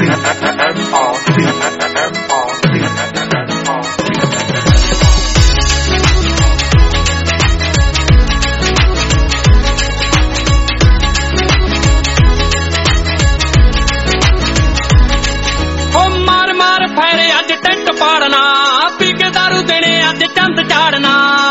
चंद चाड़ना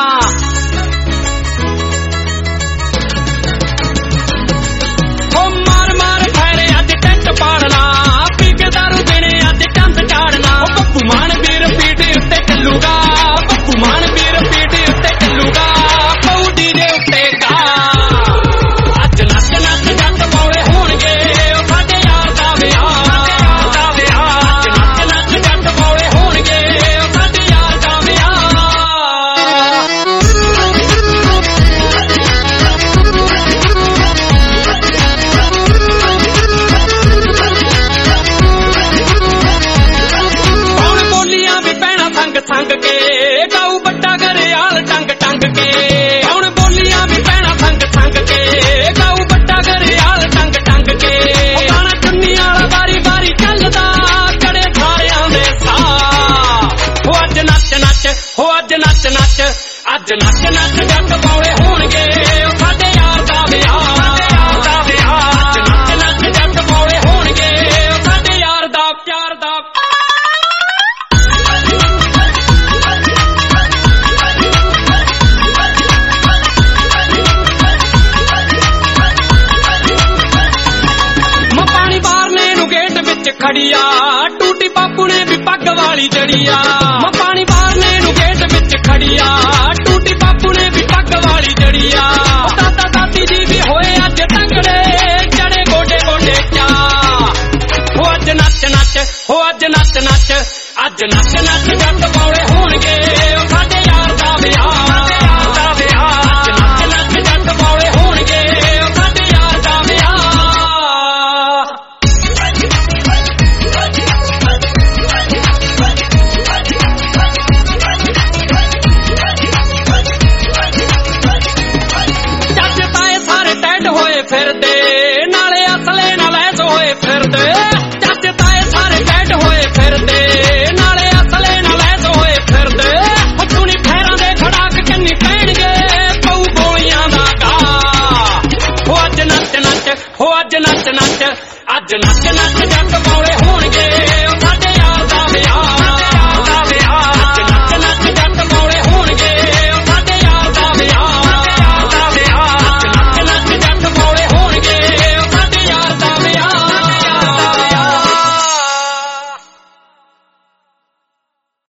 मार मार खैरे अज टेंट पाड़ना पी के दारू देने अज चंद चाड़ना पप्पू मान वीर पीठ उत्ते चलूगा पप्पू मान वीर पीठ उत्ते चलूगा पऊ डीजे उत्ते गा अज नच नच जट पौड़े होणगे साडे यार दा विआह अज नच नच जट पौड़े होणगे साडे यार दा विआह संग के गाऊ बट्टा घरियाल टंग टंग के हुण बोलियां भी पैना संग संग के गाऊ बट्टा घरियाल टंग टंग के गाना चुन्नी वाला बारी बारी चलदा चढ़े सारियां दे सा हो अज नच नच हो अज नच नच अज नच नच जट पौड़े होणगे साडे यार दा विआह अज नच नच जट पौड़े होणगे साडे यार दा प्यार दा खड़िया टूटी बापू ने भी पग वाली जड़िया पानी बारने नु गेट विच खड़िया टूटी बापू ने भी पग वाली जड़िया दादा दादी जी भी होए अज तंगड़े चढ़े गोडे गोडे क्या हो अज नच नच हो अज नच नच अज नच नच जट पौड़े